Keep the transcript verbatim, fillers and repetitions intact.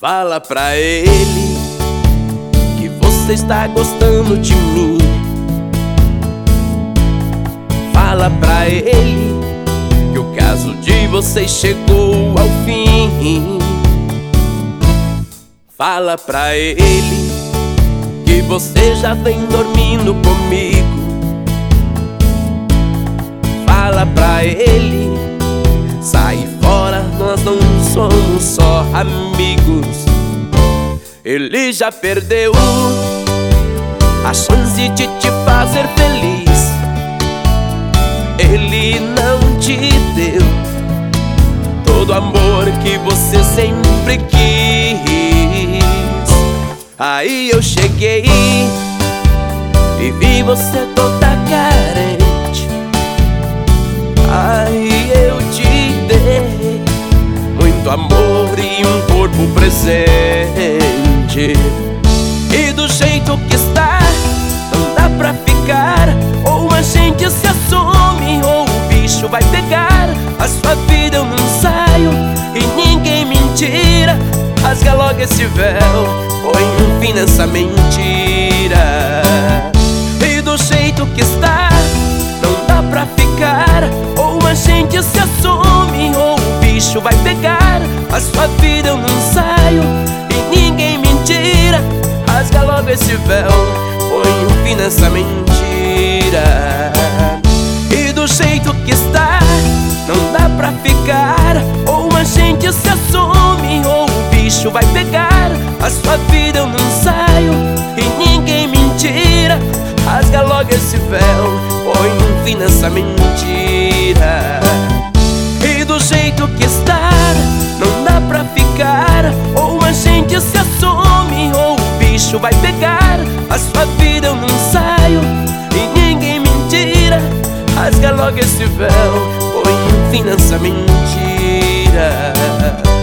Fala pra ele que você está gostando de mim. Fala pra ele que o caso de vocês chegou ao fim. Fala pra ele que você já vem dormindo comigo. Fala pra ele, sai fora, nós não somos só amigos. Ele já perdeu a chance de te fazer feliz. Ele não te deu todo o amor que você sempre quis. Aí eu cheguei e vi você toda carente. Aí eu te dei muito amor e um corpo presente. E do jeito que está, não dá pra ficar. Ou a gente se assume, ou o bicho vai pegar. A sua vida eu não saio e ninguém me tira. Rasga logo esse véu, põe um fim nessa mentira. E do jeito que está, não dá pra ficar. Ou a gente se assume, ou o bicho vai pegar. A sua vida eu não saio e ninguém me tira. Rasga logo esse véu, põe um fim nessa mentira. E do jeito que está, não dá pra ficar. Ou a gente se assume, ou o bicho vai pegar. A sua vida eu não saio e ninguém me tira. Rasga logo esse véu, põe um fim nessa mentira. E do jeito que está, não dá pra ficar. Ou a gente se assume, ou o bicho vai pegar. A sua vida eu não saio e ninguém me tira. Rasga logo esse véu, põe um fim nessa mentira.